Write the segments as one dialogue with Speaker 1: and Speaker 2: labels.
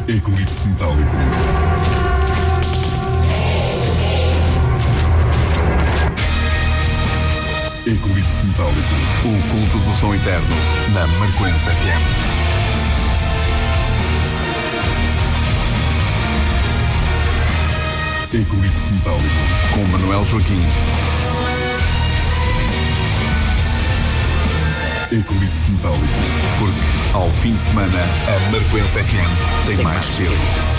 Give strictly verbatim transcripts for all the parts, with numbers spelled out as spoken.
Speaker 1: Eclipse Metálico. Eclipse Metálico. O culto do som eterno na Marcoense F M. Eclipse Metálico com Manuel Joaquim. Eclipse Metálico, porque ao fim de semana a Marcoense F M tem, tem mais peso.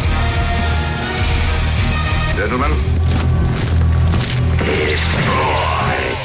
Speaker 2: Gentlemen, destroy.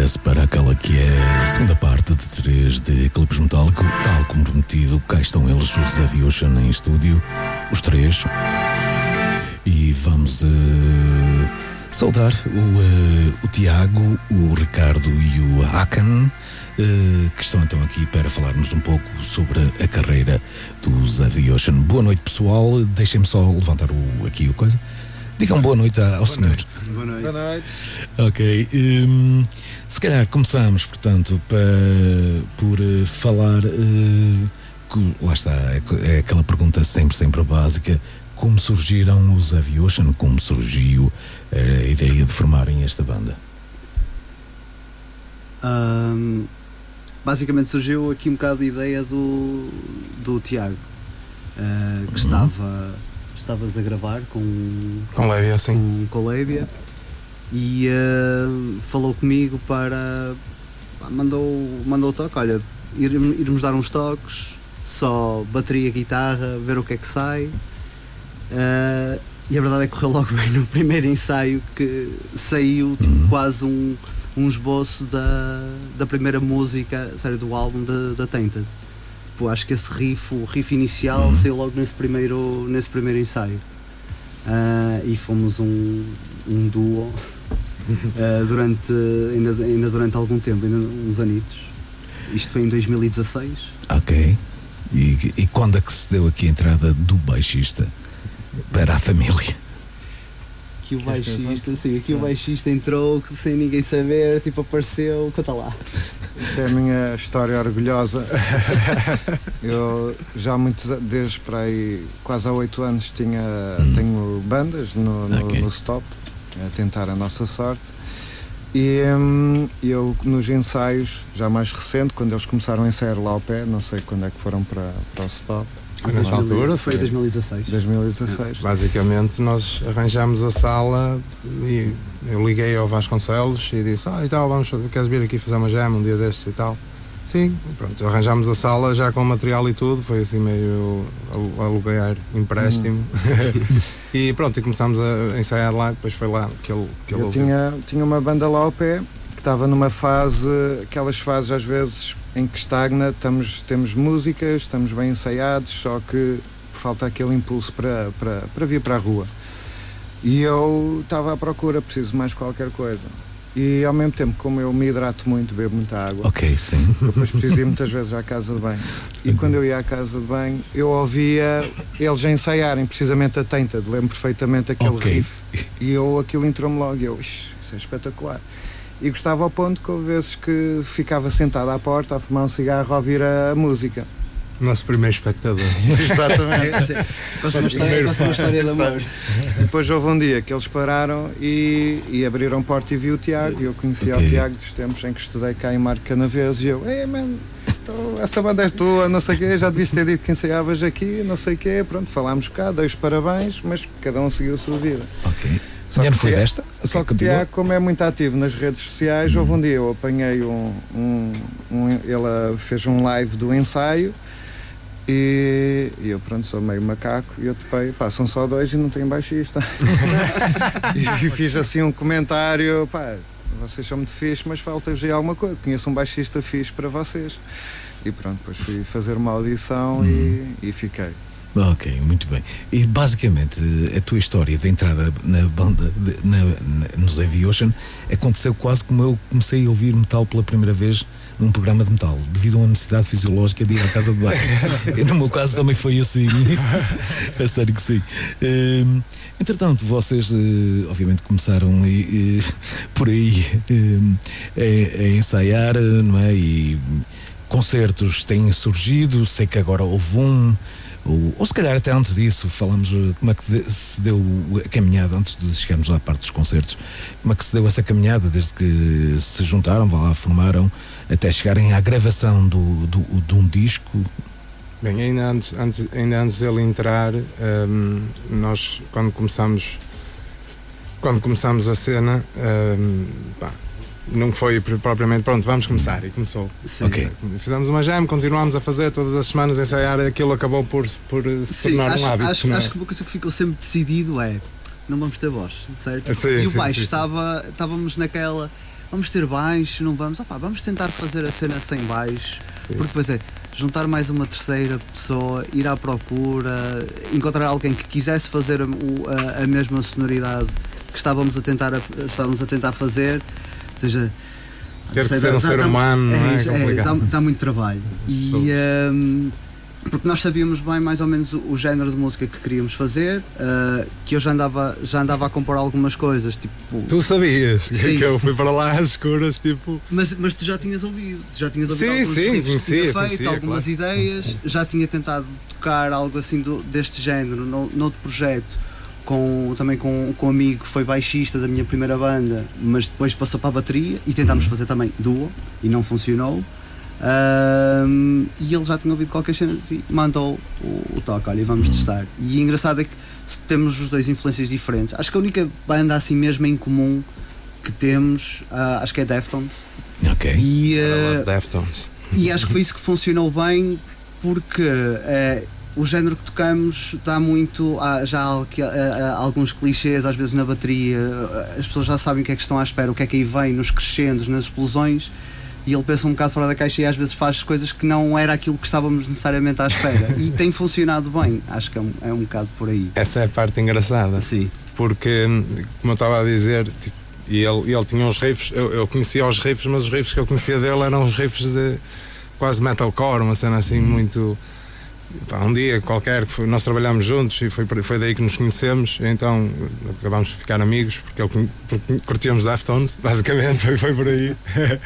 Speaker 3: regresso para aquela que é a segunda parte de três de Eclipse Metálico. Tal como prometido, cá estão eles, os Heavy Ocean em estúdio, os três. E vamos uh, saudar o, uh, o Tiago, o Ricardo e o Hakan, uh, que estão então aqui para falarmos um pouco sobre a carreira dos Heavy Ocean. Boa noite, pessoal. Deixem-me só levantar o, aqui o coisa. Digam boa noite ao boa senhor.
Speaker 4: Noite. Boa noite. Boa noite.
Speaker 3: Ok. Um, se calhar começamos, portanto, para, por uh, falar. Uh, que, lá está, é, é aquela pergunta sempre, sempre básica. Como surgiram os Heavy Ocean? Como surgiu a ideia de formarem esta banda?
Speaker 4: Um, basicamente surgiu aqui um bocado a ideia do, do Tiago, uh, que uhum. estava. Estavas a gravar com
Speaker 5: com Lébia, sim.
Speaker 4: Com, com Lébia e uh, falou comigo para mandou, mandou o toque, olha, ir, irmos dar uns toques, só bateria, guitarra, ver o que é que sai, uh, e a verdade é que correu logo bem no primeiro ensaio, que saiu tipo, quase um, um esboço da, da primeira música, sério, do álbum da, da Tainted. Pô, acho que esse riff, o riff inicial, uhum. saiu logo nesse primeiro, nesse primeiro ensaio. Uh, e fomos um, um duo uh, durante, ainda, ainda durante algum tempo, ainda uns anitos. Isto foi em dois mil e dezasseis.
Speaker 3: Ok. E, e quando é que se deu aqui a entrada do baixista para a família?
Speaker 4: Que o baixista, sim, aqui o baixista entrou sem ninguém saber, tipo apareceu, conta lá.
Speaker 6: Isso é a minha história orgulhosa. Eu já muitos, desde para aí quase há oito anos tinha, hum. tenho bandas no, no, okay. no Stop, a tentar a nossa sorte. E hum, eu nos ensaios, já mais recente, quando eles começaram a ensaiar lá ao pé, não sei quando é que foram para, para o Stop.
Speaker 5: Foi nessa altura?
Speaker 4: Foi em dois mil e dezasseis.
Speaker 6: dois mil e dezasseis.
Speaker 5: É. Basicamente nós arranjámos a sala e eu liguei ao Vasconcelos e disse, ah e tal, vamos, queres vir aqui fazer uma jam um dia destes e tal? Sim, pronto, arranjámos a sala já com material e tudo, foi assim meio aluguer empréstimo. Hum. E pronto, e começámos a ensaiar lá, depois foi lá que ele, que ele
Speaker 6: eu tinha, tinha uma banda lá ao pé que estava numa fase, aquelas fases às vezes em que estagna, estamos, temos músicas, estamos bem ensaiados, só que falta aquele impulso para, para, para vir para a rua. E eu estava à procura, preciso de mais qualquer coisa. E ao mesmo tempo, como eu me hidrato muito, bebo muita água.
Speaker 3: Ok, sim.
Speaker 6: Depois preciso ir muitas vezes à casa de banho. E quando eu ia à casa de banho, eu ouvia eles ensaiarem precisamente a Tainted, lembro perfeitamente aquele okay. riff. E eu, aquilo entrou-me logo, e eu, isso é espetacular. E gostava ao ponto que houve vezes que ficava sentado à porta a fumar um cigarro a ouvir a música.
Speaker 5: Nosso primeiro espectador.
Speaker 6: Exatamente.
Speaker 4: Conta uma história, uma história de amor.
Speaker 6: Depois houve um dia que eles pararam e, e abriram a porta e vi o Tiago. E eu conhecia okay. o Tiago dos tempos em que estudei cá em Marco Canaveses. E eu, ei, man, então, essa banda é tua, não sei o quê, já devias ter dito que ensaiavas aqui, não sei o quê. Pronto, falámos cá, dei os parabéns, mas cada um seguiu a sua vida.
Speaker 3: Ok. Só que, foi desta?
Speaker 6: Só que o Tiago, como é muito ativo nas redes sociais, hum. houve um dia eu apanhei um, um, um. Ele fez um live do ensaio e, e eu, pronto, sou meio macaco e eu topei, pá, são só dois e não tem baixista. E fiz assim um comentário, pá, vocês são muito fixe, mas falta já alguma coisa. Conheço um baixista fixe para vocês. E pronto, depois fui fazer uma audição hum. e, e fiquei.
Speaker 3: Ok, muito bem. E basicamente a tua história de entrada na banda, de, na, na, nos Heavy Ocean, aconteceu quase como eu comecei a ouvir metal pela primeira vez num programa de metal, devido a uma necessidade fisiológica de ir à casa de banho. E no meu caso também foi assim. É sério que sim. Uh, entretanto, vocês uh, obviamente começaram uh, uh, por aí uh, a, a ensaiar, não é? E concertos têm surgido, sei que agora houve um. Ou, ou se calhar até antes disso, falamos como é que de, se deu a caminhada, antes de chegarmos à parte dos concertos, como é que se deu essa caminhada, desde que se juntaram, vá lá, formaram, até chegarem à gravação do, do, de um disco?
Speaker 5: Bem, ainda antes, antes, ainda antes dele entrar, um, nós quando começámos, quando começámos a cena, um, pá, não foi propriamente pronto, vamos começar, e começou.
Speaker 3: Okay.
Speaker 5: Fizemos uma jam, continuámos a fazer todas as semanas, ensaiar, aquilo acabou por, por se sim, tornar
Speaker 4: acho,
Speaker 5: um hábito.
Speaker 4: Acho, acho que uma coisa que ficou sempre decidido é, não vamos ter voz, certo?
Speaker 5: Sim,
Speaker 4: e o
Speaker 5: sim,
Speaker 4: baixo
Speaker 5: sim,
Speaker 4: estava, sim. estávamos naquela, vamos ter baixo, não vamos, opa, vamos tentar fazer a cena sem baixo, porque depois é juntar mais uma terceira pessoa, ir à procura, encontrar alguém que quisesse fazer a, a, a mesma sonoridade que estávamos a tentar, a, estávamos a tentar fazer, ou seja,
Speaker 5: ter que ser um ser humano, não é?
Speaker 4: Está muito trabalho. E, um, porque nós sabíamos bem mais ou menos o, o género de música que queríamos fazer, uh, que eu já andava, já andava a compor algumas coisas, tipo...
Speaker 5: Tu sabias sim. que eu fui para lá às escuras, tipo...
Speaker 4: Mas, mas tu já tinhas ouvido, já tinhas ouvido
Speaker 5: sim,
Speaker 4: alguns
Speaker 5: sim,
Speaker 4: riffs
Speaker 5: conhecia,
Speaker 4: que tinha feito,
Speaker 5: conhecia,
Speaker 4: algumas
Speaker 5: claro.
Speaker 4: ideias, sim. Já tinha tentado tocar algo assim do, deste género no, noutro projeto, com, também com, com um amigo que foi baixista da minha primeira banda, mas depois passou para a bateria e tentámos fazer também duo e não funcionou. Um, e ele já tinha ouvido qualquer cena e mandou o, o toque, olha, vamos testar. E engraçado é que temos os dois influências diferentes. Acho que a única banda assim mesmo em comum que temos, uh, acho que é Deftones.
Speaker 3: Ok.
Speaker 4: E, uh,
Speaker 5: Deftones.
Speaker 4: E acho que foi isso que funcionou bem, porque uh, o género que tocamos dá muito, há, já há, há, há alguns clichês às vezes na bateria, as pessoas já sabem o que é que estão à espera, o que é que aí vem nos crescendos, nas explosões. E ele pensa um bocado fora da caixa e às vezes faz coisas que não era aquilo que estávamos necessariamente à espera. E tem funcionado bem, acho que é um, é um bocado por aí.
Speaker 5: Essa é a parte engraçada.
Speaker 4: Sim.
Speaker 5: Porque, como eu estava a dizer, tipo, e ele, ele tinha uns riffs, eu, eu conhecia os riffs, mas os riffs que eu conhecia dele eram os riffs de quase metalcore, uma cena assim muito... Pá, um dia qualquer, que foi, nós trabalhámos juntos e foi, foi daí que nos conhecemos, então acabámos de ficar amigos, porque, ele, porque curtíamos Deftones, basicamente, foi, foi por aí.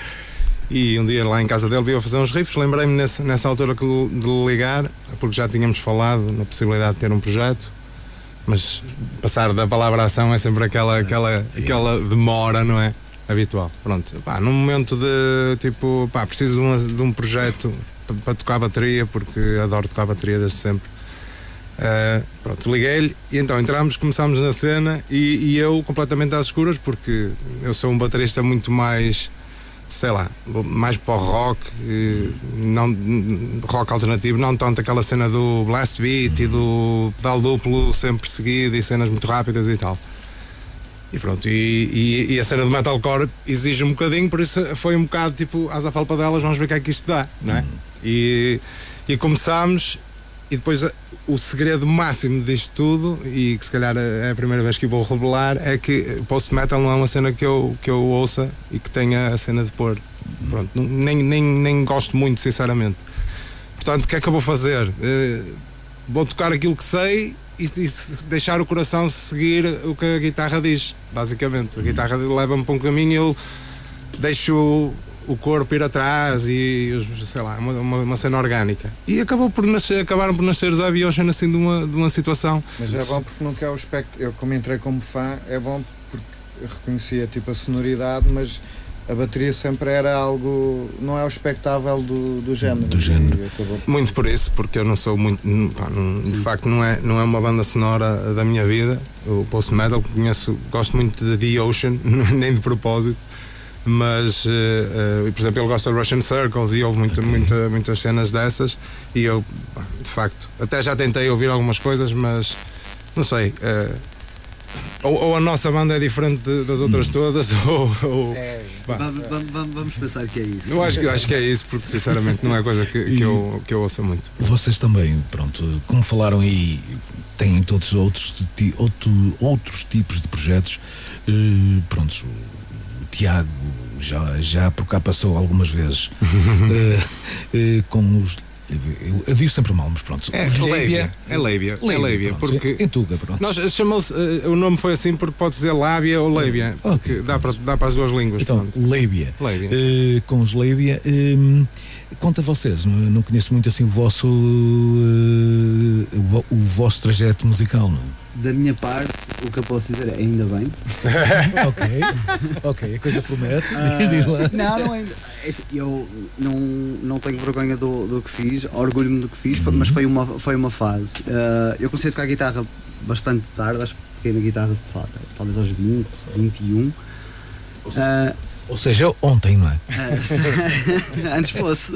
Speaker 5: E um dia lá em casa dele veio a fazer uns riffs, lembrei-me nessa, nessa altura de lhe ligar, porque já tínhamos falado na possibilidade de ter um projeto, mas passar da palavra à ação é sempre aquela, aquela, aquela demora, não é? Habitual. Pronto, pá, num momento de tipo, pá, preciso de, uma, de um projeto para, para tocar bateria, porque adoro tocar bateria desde sempre. Uh, pronto, liguei-lhe e então entramos, começámos na cena e, e eu completamente às escuras, porque eu sou um baterista muito mais... sei lá, mais para o rock, não, rock alternativo, não tanto aquela cena do blast beat e do pedal duplo sempre seguido e cenas muito rápidas e tal. E pronto, e, e, e a cena do metalcore exige um bocadinho, por isso foi um bocado tipo, às afalpadelas, vamos ver o que é que isto dá, não é? E, e começámos, e depois o segredo máximo disto tudo, e que se calhar é a primeira vez que eu vou revelar, é que post-metal não é uma cena que eu, que eu ouça e que tenha a cena de pôr. Pronto, nem, nem, nem gosto muito, sinceramente. Portanto, o que é que eu vou fazer? Uh, vou tocar aquilo que sei e, e deixar o coração seguir o que a guitarra diz, basicamente. A guitarra leva-me para um caminho e eu deixo o corpo ir atrás e, sei lá, uma, uma, uma cena orgânica. E acabou por nascer, acabaram por nascer os Heavy Ocean assim de uma, de uma situação.
Speaker 6: Mas é bom porque nunca é o espectro. Eu, como entrei como fã, é bom porque reconhecia tipo a sonoridade, mas a bateria sempre era algo, não é o espectável do, do género.
Speaker 3: Do género.
Speaker 6: Acabou...
Speaker 5: Muito por isso, porque eu não sou muito. Pá, não, de facto, não é, não é uma banda sonora da minha vida. O post metal conheço, gosto muito de The Ocean, nem de propósito. Mas, uh, uh, por exemplo, ele gosta de Russian Circles e houve muito, okay. muita, muitas cenas dessas. E eu, de facto, até já tentei ouvir algumas coisas, mas não sei. Uh, ou, ou a nossa banda é diferente de, das outras hum. todas, ou. ou
Speaker 4: é, vamos, vamos, vamos pensar que é isso.
Speaker 5: Eu acho, eu acho que é isso, porque sinceramente não é coisa que, que, eu, que eu ouço muito.
Speaker 3: Vocês também, pronto, como falaram aí, têm todos outros, outro, outros tipos de projetos. Uh, pronto. Tiago já, já por cá passou algumas vezes uh, uh, com os. Eu, eu digo sempre mal, mas pronto.
Speaker 5: É Lábia. É Lábia. É Lábia. Porque.
Speaker 3: Em Tuga, pronto.
Speaker 5: Nós chamou-se. Uh, o nome foi assim porque pode dizer Lábia ou Lábia.
Speaker 3: Okay,
Speaker 5: dá, para, dá para as duas línguas.
Speaker 3: Então, Lábia.
Speaker 5: Lábia.
Speaker 3: Uh, com os Lábia. Um, conta a vocês, não, não conheço muito assim o vosso. Uh, o, o vosso trajeto musical, não?
Speaker 4: Da minha parte, o que eu posso dizer é ainda bem.
Speaker 3: Ok, ok, a coisa promete.
Speaker 4: Uh,
Speaker 3: diz lá.
Speaker 4: Não, não ainda. Eu não, não tenho vergonha do, do que fiz, orgulho-me do que fiz, uhum. mas foi uma, foi uma fase. Uh, eu comecei a tocar guitarra bastante tarde, acho que peguei na guitarra talvez aos vinte, vinte e um.
Speaker 3: Ou seja, uh, ou seja ontem, não é?
Speaker 4: Uh, antes fosse.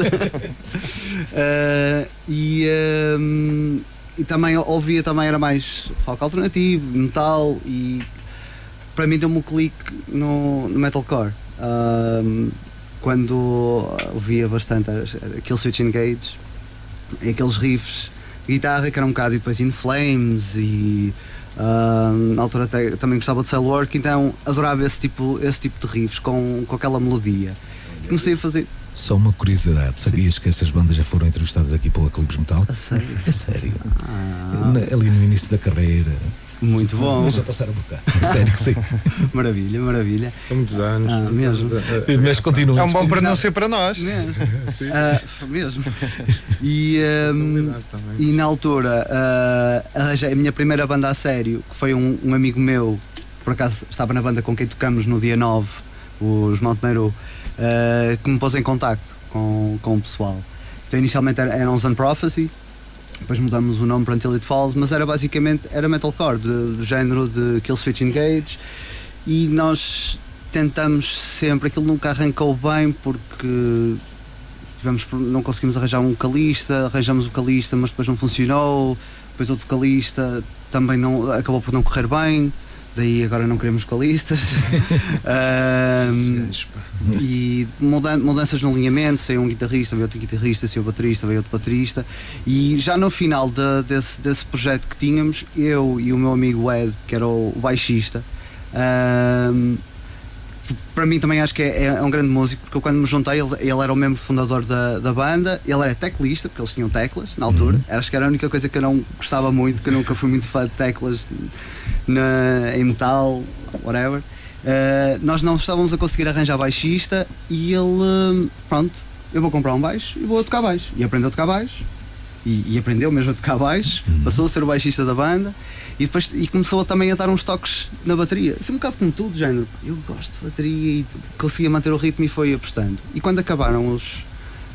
Speaker 4: uh, e. Um, E também ouvia, também era mais rock alternativo, metal, e para mim deu-me um clique no, no metalcore. uh, quando ouvia bastante aqueles Switch Engage, aqueles riffs de guitarra que eram um bocado, e depois In Flames, e uh, na altura até, também gostava de Cellwork, então adorava esse tipo, esse tipo de riffs com, com aquela melodia. E comecei a fazer.
Speaker 3: Só uma curiosidade, sabias que essas bandas já foram entrevistadas aqui pelo Eclipse Metal?
Speaker 4: A sério?
Speaker 3: É sério.
Speaker 4: Ah,
Speaker 3: Ali no início da carreira.
Speaker 4: muito bom.
Speaker 3: Mas já passaram um bocado. Sério que sim.
Speaker 4: Maravilha, maravilha.
Speaker 5: São muitos anos.
Speaker 4: Ah,
Speaker 5: muitos
Speaker 4: mesmo.
Speaker 5: anos.
Speaker 3: Mas continua.
Speaker 6: É um bom pronúncio para nós.
Speaker 4: Mesmo. Ah, mesmo. E, um,
Speaker 5: Responsabilidade também.
Speaker 4: e na altura uh, arranjei a minha primeira banda a sério, que foi um, um amigo meu, por acaso estava na banda com quem tocamos no dia nove, os Mount Meru, uh, que me pôs em contacto com, com o pessoal. Então inicialmente era, era Uns and Prophecy, depois mudamos o nome para Until It Falls, mas era basicamente era metalcore, de, do género de Killswitch Engage, e nós tentamos sempre, aquilo nunca arrancou bem porque tivemos, não conseguimos arranjar um vocalista, arranjamos o vocalista mas depois não funcionou, depois outro vocalista também não, acabou por não correr bem, daí agora não queremos vocalistas. um, e mudan mudanças no alinhamento, saiu um guitarrista, veio outro guitarrista, saiu outro baterista, veio outro baterista, e já no final de, desse, desse projeto que tínhamos, eu e o meu amigo Ed, que era o baixista, um, para mim também acho que é, é um grande músico, porque eu quando me juntei, ele, ele era o membro fundador da, da banda, ele era teclista, porque eles tinham teclas na altura, uhum. Acho que era a única coisa que eu não gostava muito, que eu nunca fui muito fã de teclas na, em metal, whatever. Uh, nós não estávamos a conseguir arranjar baixista e ele, uh, pronto, eu vou comprar um baixo e vou a tocar baixo. E aprendeu a tocar baixo, e, e aprendeu mesmo a tocar baixo, uhum. Passou a ser o baixista da banda. E depois e começou também a dar uns toques na bateria, assim um bocado como tudo, género. Eu gosto de bateria e conseguia manter o ritmo e foi apostando. E quando acabaram os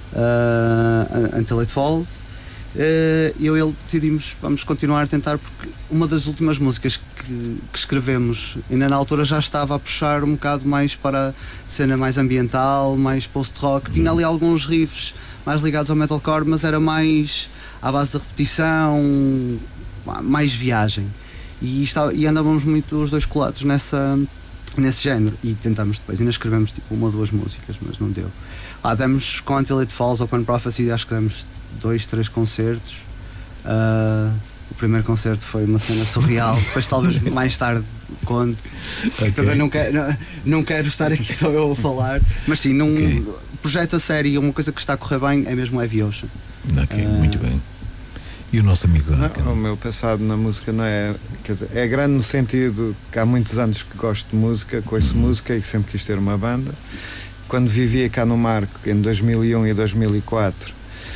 Speaker 4: uh, Until It Falls, uh, eu e ele decidimos, vamos continuar a tentar, porque uma das últimas músicas que, que escrevemos, ainda na altura já estava a puxar um bocado mais para a cena mais ambiental, mais post-rock, tinha ali alguns riffs mais ligados ao metalcore, mas era mais à base da repetição, mais viagem, e, está, e andávamos muito os dois colados nessa, nesse género, e tentamos depois, ainda escrevemos tipo uma ou duas músicas, mas não deu. Ah, demos com Until It Falls ou com Prophecy, acho que demos dois, três concertos. Uh, o primeiro concerto foi uma cena surreal, depois talvez mais tarde conte, okay. Também não quero, não, não quero estar aqui só eu a falar, mas sim, num okay. Projeto a sério, uma coisa que está a correr bem é mesmo Heavy Ocean.
Speaker 3: Ok, uh, muito bem. E o nosso amigo
Speaker 6: não, o meu passado na música não é, quer dizer, é grande no sentido que há muitos anos que gosto de música, conheço uhum. música e que sempre quis ter uma banda. Quando vivia cá no Marco, em dois mil e um e dois mil e quatro,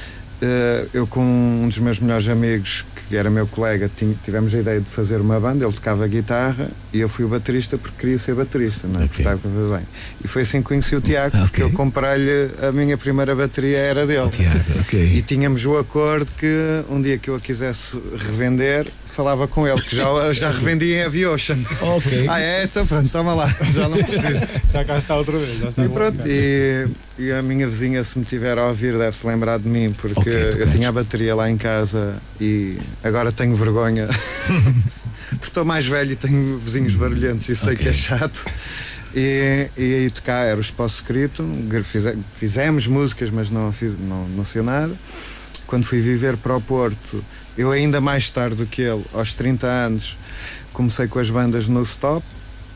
Speaker 6: eu com um dos meus melhores amigos, que era meu colega, tivemos a ideia de fazer uma banda. Ele tocava guitarra e eu fui o baterista porque queria ser baterista, não é?
Speaker 3: Okay.
Speaker 6: Porque estava bem. E foi assim que conheci o Tiago, porque okay. eu comprei-lhe, a minha primeira bateria era dele.
Speaker 3: Tiago, okay.
Speaker 6: E tínhamos o acordo que um dia que eu a quisesse revender, falava com ele, que já, já revendia em Heavy Ocean.
Speaker 3: Okay.
Speaker 6: Ah é? Então pronto, toma lá, já não preciso.
Speaker 5: Já cá está outra vez, já está.
Speaker 6: E pronto, e, e a minha vizinha, se me tiver a ouvir, deve-se lembrar de mim, porque
Speaker 3: okay,
Speaker 6: eu tinha a bateria lá em casa e agora tenho vergonha. Porque estou mais velho e tenho vizinhos barulhentos e sei okay. que é chato. E, e aí tocar era o Espaço Escrito, fizemos músicas, mas não, fiz, não, não sei nada. Quando fui viver para o Porto, eu ainda mais tarde do que ele, aos trinta anos, comecei com as bandas no stop,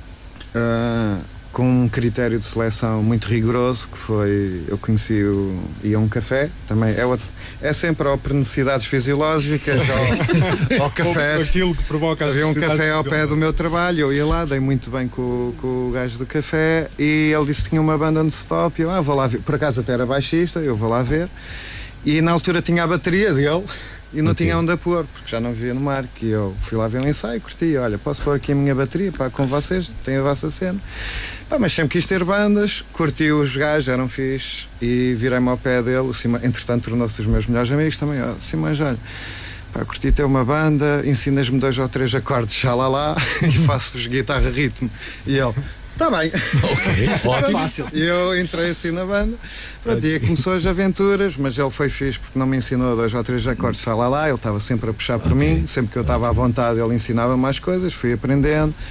Speaker 6: uh, com um critério de seleção muito rigoroso, que foi, eu conheci o ia a um café, também é, outro, é sempre ou por necessidades fisiológicas ou, ou cafés.
Speaker 5: Aquilo que provoca as
Speaker 6: Havia um café ao pé do meu trabalho, eu ia lá, dei muito bem com, com o gajo do café, e ele disse que tinha uma banda no stop, e eu ah, vou lá ver, por acaso até era baixista, eu vou lá ver, e na altura tinha a bateria dele, e não okay. tinha onde a pôr, porque já não vivia no Marco, e eu fui lá ver um ensaio, curti, olha, posso pôr aqui a minha bateria, pá, com vocês, tem a vossa cena. Pá, mas sempre quis ter bandas, curti os gajos, eram fixe, e virei-me ao pé dele, Sima, entretanto tornou-se dos meus melhores amigos também, ó, Simões, olha, pá, curti ter uma banda, ensinas-me dois ou três acordes, xalala, e faço-vos guitarra ritmo, e ele... Está bem.
Speaker 3: Ok, ótimo.
Speaker 6: Fácil. E eu entrei assim na banda. Pronto, okay. E começou as aventuras, mas ele foi fixe porque não me ensinou dois ou três acordes, sei lá lá, ele estava sempre a puxar por okay. mim, sempre que eu estava à vontade ele ensinava mais coisas, fui aprendendo.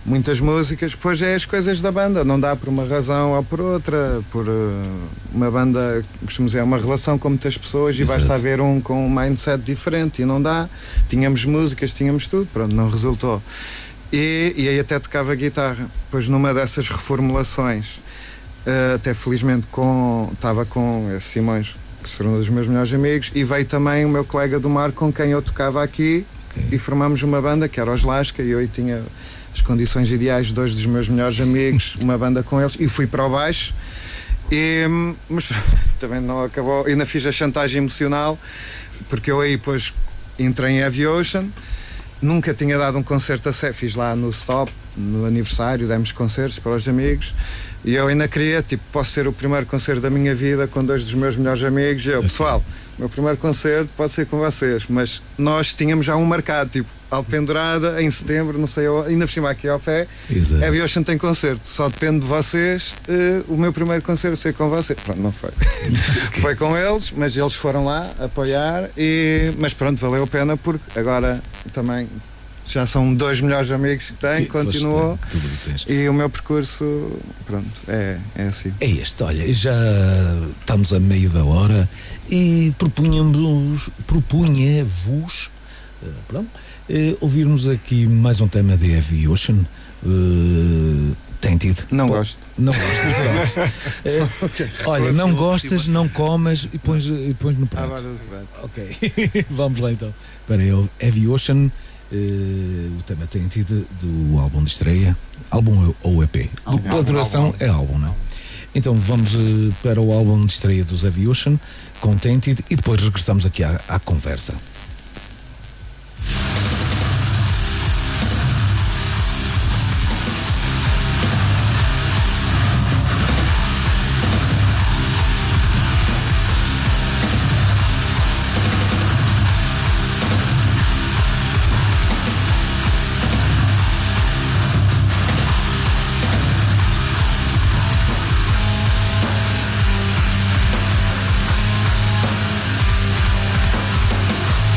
Speaker 6: muitas músicas, depois é as coisas da banda, não dá por uma razão ou por outra, por uh, uma banda, costumamos dizer, é uma relação com muitas pessoas e
Speaker 3: Exato.
Speaker 6: basta haver um com um mindset diferente e não dá, tínhamos músicas, tínhamos tudo, pronto, não resultou. E, e aí até tocava guitarra, depois numa dessas reformulações, uh, até felizmente com, estava com esse Simões, que se foram um dos meus melhores amigos, e veio também o meu colega do mar com quem eu tocava aqui, okay. E formámos uma banda que era os Lasca, e eu tinha as condições ideais de dois dos meus melhores amigos, uma banda com eles, e fui para o baixo, e, mas também não acabou, ainda fiz a chantagem emocional, porque eu aí depois entrei em Heavy Ocean, nunca tinha dado um concerto a sério, fiz lá no Stop, no aniversário, demos concertos para os amigos, e eu ainda queria, tipo, posso ser o primeiro concerto da minha vida com dois dos meus melhores amigos, e eu, pessoal, o meu primeiro concerto pode ser com vocês, mas nós tínhamos já um marcado, tipo, Alpendurada, em setembro, não sei, ainda por cima aqui ao pé, Heavy Ocean tem concerto, só depende de vocês, uh, o meu primeiro concerto ser com vocês. Pronto, não foi. Foi com eles, mas eles foram lá apoiar, e, mas pronto, valeu a pena, porque agora também já são dois melhores amigos que tenho, que continuou, que tu e o meu percurso, pronto, é, é assim.
Speaker 3: É este, olha, já estamos a meio da hora e propunhamos, propunha-vos, pronto, ouvirmos aqui mais um tema de Heavy Ocean, uh, Tainted.
Speaker 6: Não gosto.
Speaker 3: Não gostas, é, okay. Olha, não gostas, não comas e pões, e pões no prato. Ok, vamos lá então. Espera aí, Heavy Ocean. Uh, o tema Tainted do álbum de estreia, álbum ou E P?
Speaker 4: Álbum,
Speaker 3: Pela duração é álbum, não é? Então vamos uh, para o álbum de estreia dos Heavy Ocean com Tainted e depois regressamos aqui à, à conversa.
Speaker 7: We'll be right back.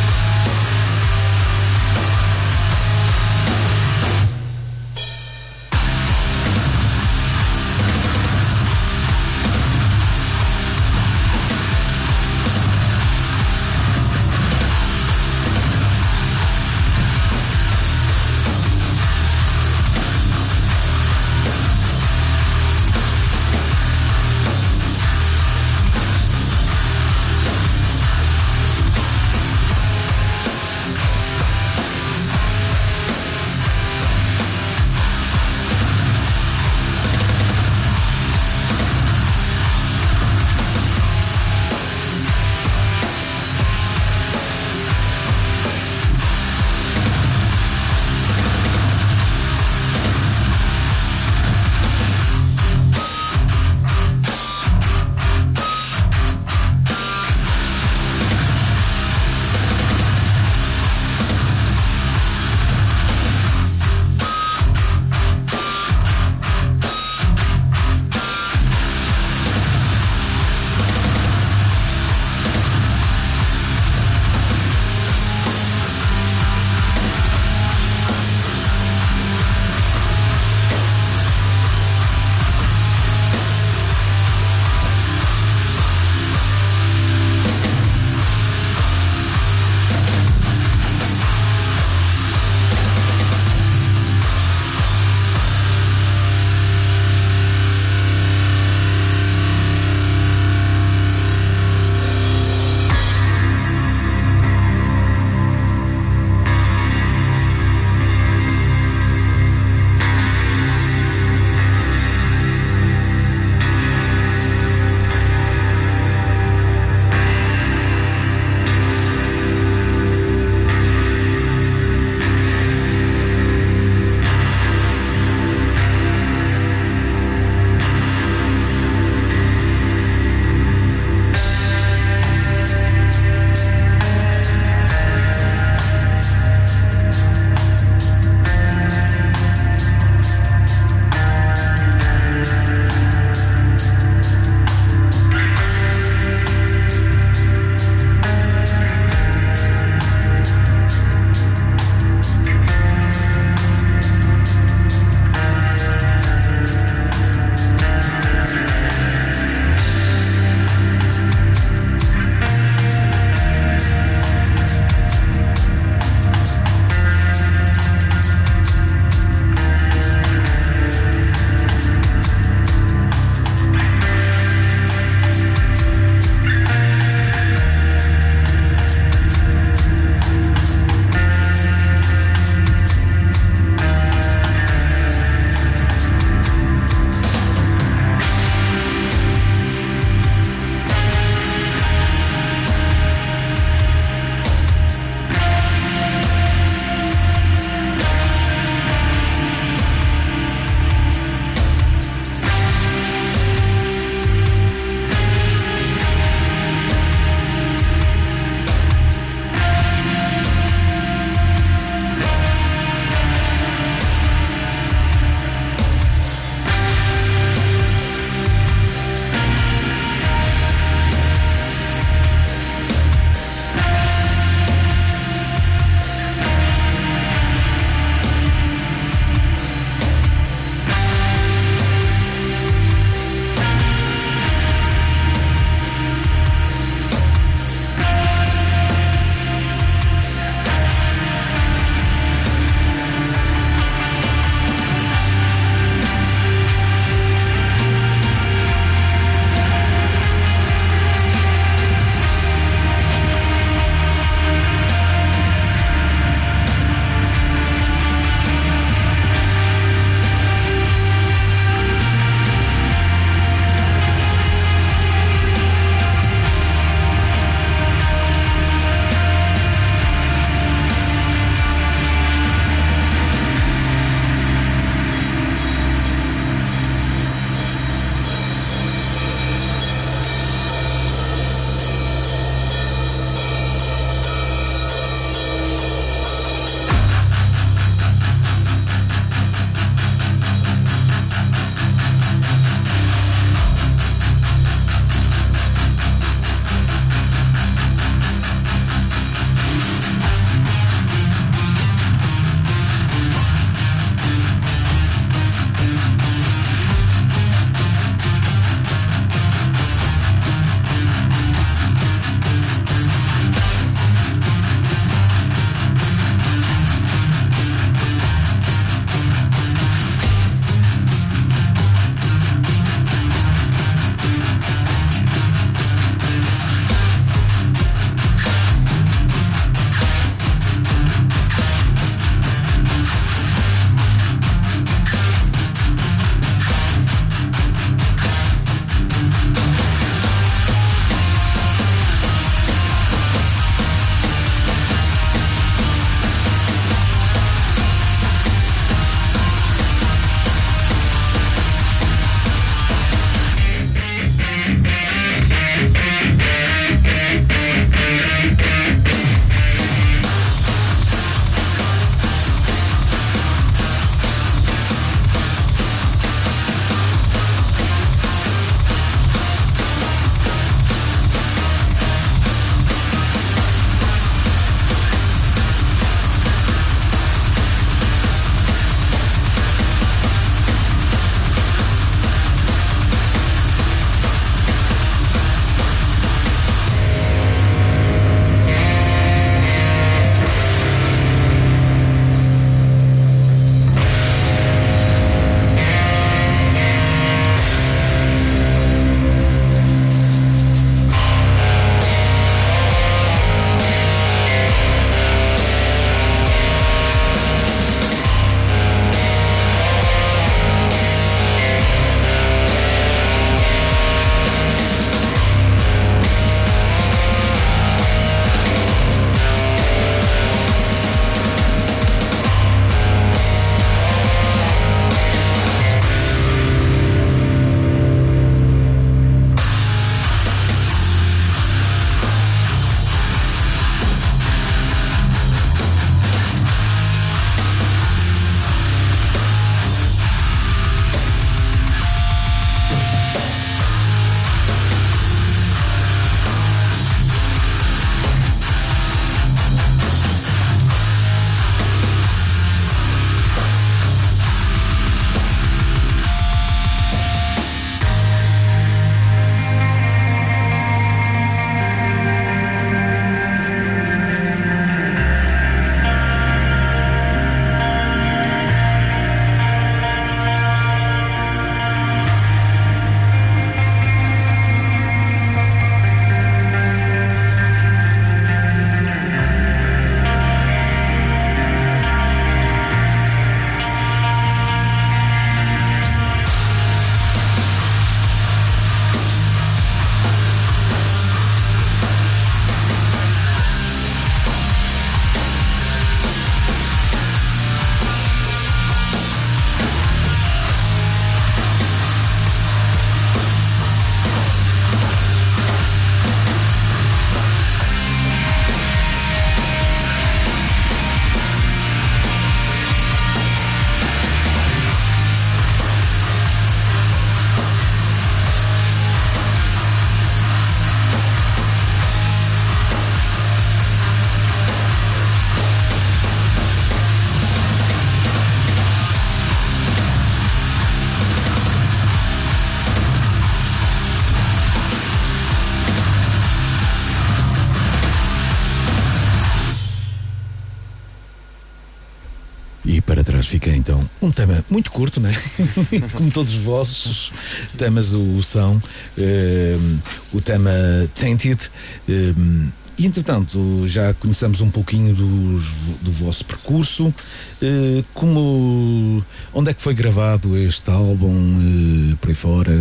Speaker 3: Um tema muito curto, né? Como todos os vossos temas o são. Uh, o tema Tainted. Uh, e entretanto, já conhecemos um pouquinho do, do vosso percurso. Uh, como. Onde é que foi gravado este álbum? Uh, por aí fora?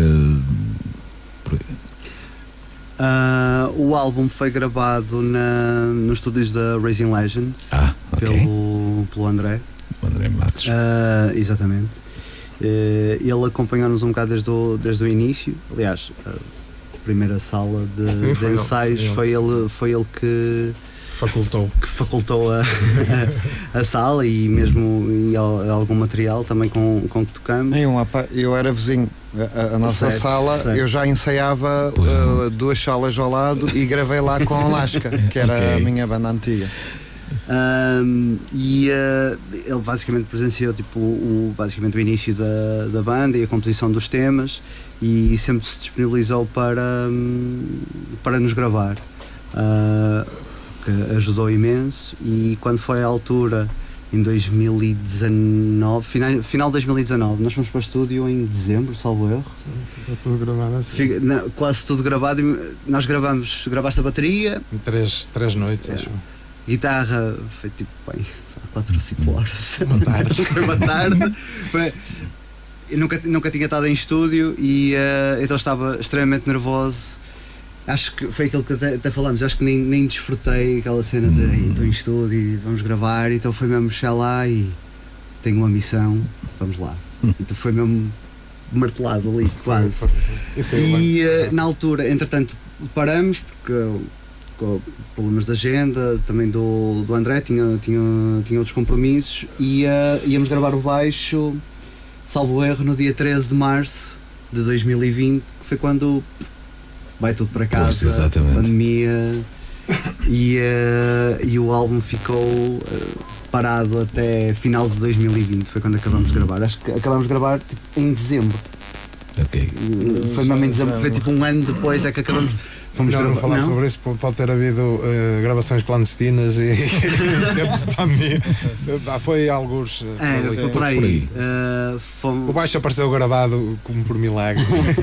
Speaker 3: Por aí.
Speaker 4: Uh, o álbum foi gravado na, nos estúdios da Raising Legends,
Speaker 3: ah, okay.
Speaker 4: pelo, pelo André.
Speaker 3: O André Matos.
Speaker 4: Uh, exatamente. Uh, ele acompanhou-nos um bocado desde o, desde o início. Aliás, a primeira sala de, Sim, de ensaios ele. Foi, ele, foi ele que
Speaker 5: facultou,
Speaker 4: que facultou a, a, a sala e mesmo e algum material também com, com que tocamos.
Speaker 6: Eu, eu era vizinho. A, a nossa certo, sala, certo. Eu já ensaiava uh, duas salas ao lado e gravei lá com Alaska, que era okay. a minha banda antiga.
Speaker 4: Um, e uh, ele basicamente presenciou tipo, o, basicamente o início da, da banda e a composição dos temas e sempre se disponibilizou para, um, para nos gravar, uh, que ajudou imenso. E quando foi a altura, em dois mil e dezanove, final, final de dois mil e dezanove, nós fomos para o estúdio em dezembro, salvo erro.
Speaker 5: Ficou tudo gravado assim.
Speaker 4: Fica, não, quase tudo gravado. Nós gravamos, gravaste a bateria.
Speaker 5: Em três, três noites, é. acho.
Speaker 4: Guitarra foi tipo, bem, quatro ou cinco horas.
Speaker 5: Uma tarde.
Speaker 4: Foi uma tarde. Foi, eu nunca, nunca tinha estado em estúdio e uh, então estava extremamente nervoso. Acho que foi aquilo que até, até falamos, acho que nem, nem desfrutei aquela cena de hum. estou em estúdio e vamos gravar, então foi mesmo chegar lá e tenho uma missão, vamos lá. Então foi mesmo martelado ali, quase. E uh, na altura, entretanto, paramos porque com problemas de agenda, também do, do André, tinha, tinha, tinha outros compromissos e uh, íamos gravar o baixo, salvo erro, no dia treze de março de dois mil e vinte, que foi quando vai tudo para casa,
Speaker 3: pois,
Speaker 4: pandemia, e, uh, e o álbum ficou uh, parado até final de dois mil e vinte, foi quando acabamos de gravar. Acho que acabamos de gravar tipo, em dezembro.
Speaker 3: Ok.
Speaker 4: Foi mesmo em dezembro, foi tipo um ano depois é que acabamos.
Speaker 5: Fomos não, não falar não? sobre isso, pode ter havido uh, gravações clandestinas e tempos de pandemia. Foi alguns. Uh,
Speaker 4: é, foi, foi por aí. Por aí. Uh,
Speaker 5: fomos... O baixo apareceu gravado como por milagre.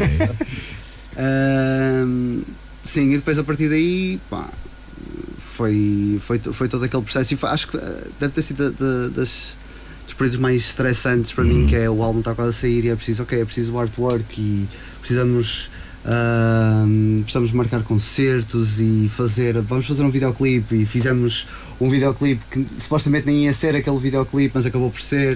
Speaker 4: uh, sim, e depois a partir daí pá, foi, foi, foi todo aquele processo. E foi, acho que deve ter sido de, de, das, dos períodos mais estressantes para hum. mim, que é o álbum está quase a sair e é preciso, ok, é preciso o artwork e precisamos. Uh, precisamos marcar concertos e fazer, vamos fazer um videoclipe e fizemos um videoclipe que supostamente nem ia ser aquele videoclipe, mas acabou por ser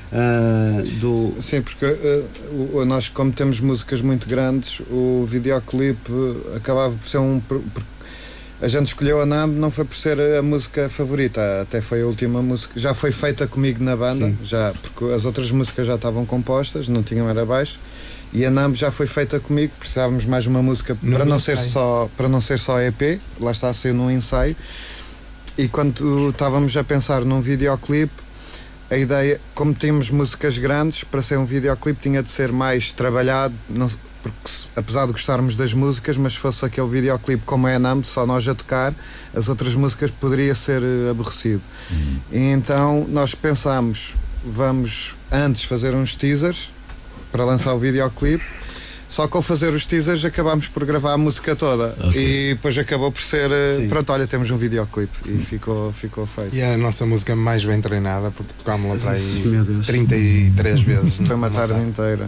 Speaker 4: uh, do...
Speaker 6: Sim, porque uh, nós como temos músicas muito grandes, o videoclipe acabava por ser um... Por, a gente escolheu a Namb não foi por ser a música favorita, até foi a última música, já foi feita comigo na banda, sim. já, porque as outras músicas já estavam compostas, não tinham era baixo. E a Namb já foi feita comigo, precisávamos mais uma música no para não, ser só, para não ser só E P, lá está a ser num ensaio. E quando estávamos a pensar num videoclipe, a ideia, como tínhamos músicas grandes, para ser um videoclipe tinha de ser mais trabalhado, não, porque apesar de gostarmos das músicas, mas se fosse aquele videoclipe como é a Namb, só nós a tocar, as outras músicas poderia ser aborrecido. Uhum. E então nós pensámos, vamos antes fazer uns teasers, para lançar o videoclipe, só que ao fazer os teasers acabámos por gravar a música toda, okay. E depois acabou por ser, sim. Pronto, olha, temos um videoclipe e ficou, ficou feito.
Speaker 5: E é a nossa música mais bem treinada, porque tocámos-la para aí trinta e três vezes.
Speaker 6: Foi uma tarde inteira.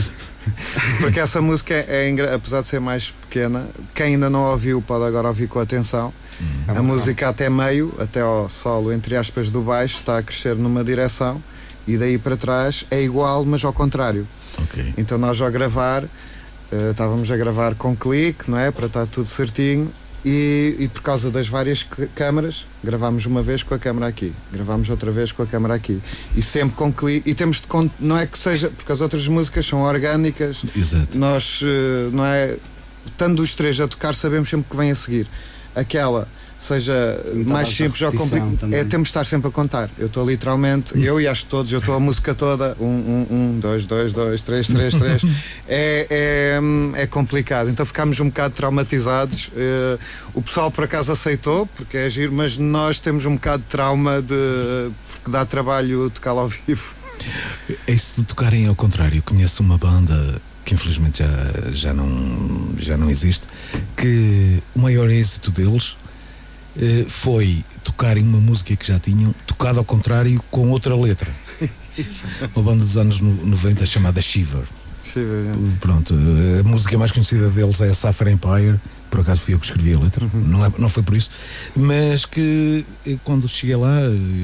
Speaker 6: Porque essa música é, é, apesar de ser mais pequena, quem ainda não ouviu pode agora ouvir com atenção. Hum. A é música até meio, até ao solo, entre aspas, do baixo, está a crescer numa direção e daí para trás é igual, mas ao contrário.
Speaker 3: Okay.
Speaker 6: Então nós ao gravar, uh, estávamos a gravar com clique, não é? Para estar tudo certinho e, e por causa das várias c- câmaras, gravámos uma vez com a câmara aqui, gravámos outra vez com a câmara aqui e sempre com clique, e temos de, não é que seja, porque as outras músicas são orgânicas.
Speaker 3: Exato.
Speaker 6: Nós, uh, não é, estando os três a tocar sabemos sempre que vem a seguir. Aquela seja então, mais simples ou complicado, é, temos de estar sempre a contar. Eu estou literalmente, eu e acho que todos, eu estou a música toda, um, um, um, dois, dois, dois, três, três, três. É, é, é complicado, então ficámos um bocado traumatizados. Uh, o pessoal por acaso aceitou, porque é giro, mas nós temos um bocado de trauma de, porque dá trabalho tocar ao vivo.
Speaker 3: É isso de tocarem ao contrário. Eu conheço uma banda que infelizmente já, já, não, já não existe, que o maior êxito deles eh, foi tocarem uma música que já tinham, tocada ao contrário com outra letra. Uma banda dos anos noventa chamada Shiver.
Speaker 6: Shiver, é.
Speaker 3: Pronto, a música mais conhecida deles é a Sapphire Empire. Por acaso fui eu que escrevi a letra, uhum. não, é, não foi por isso, mas que quando cheguei lá